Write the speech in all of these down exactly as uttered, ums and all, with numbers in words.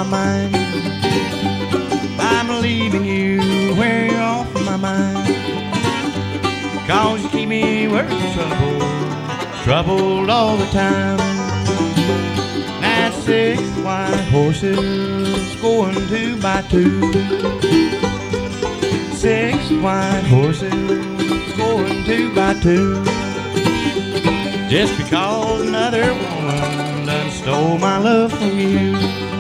my mind. I'm leaving you where you're off my mind. Cause you keep me working trouble, troubled all the time. That's six white horses going two by two. Six white horses going two by two. Just because another woman done stole my love from you.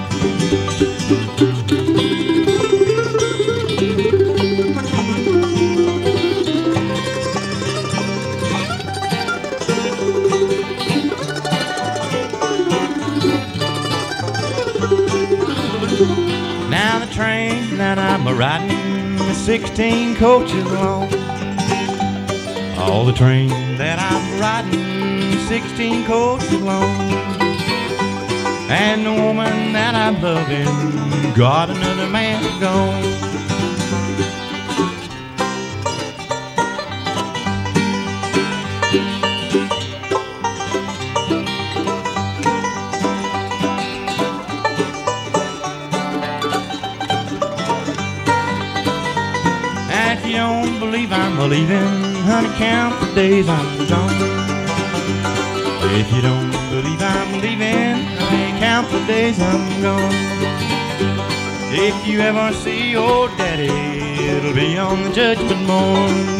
Now the train that I'm a-riding is sixteen coaches long. All the train that I'm riding, sixteen coaches long. And the woman that I'm loving got another man gone. If you don't believe I'm a-leaving, honey, count the days I'm gone. If you don't believe I'm leaving, honey, count the days I'm gone. If you ever see your daddy, it'll be on the judgment morn.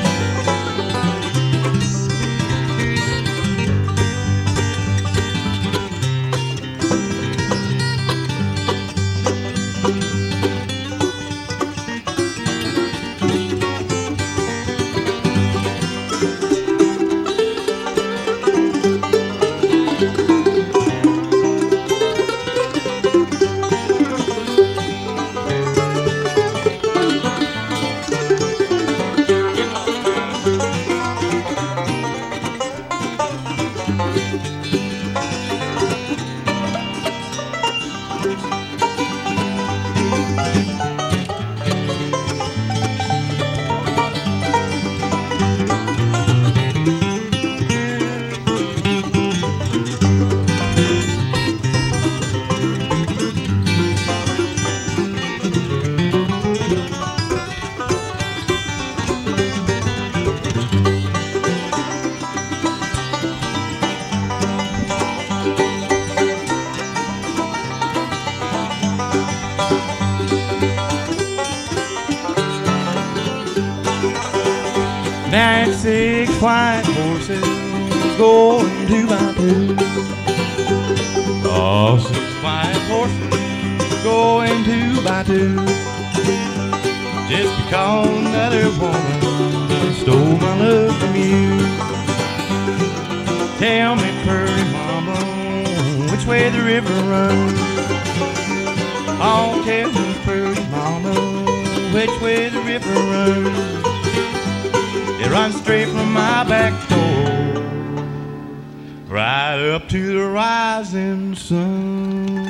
There's six white horses going two by two. Oh, six white horses going two by two. Just because another woman stole my love from you. Tell me, pretty mama, which way the river runs. Oh, tell me, pretty mama, which way the river runs. It runs straight from my back door right up to the rising sun.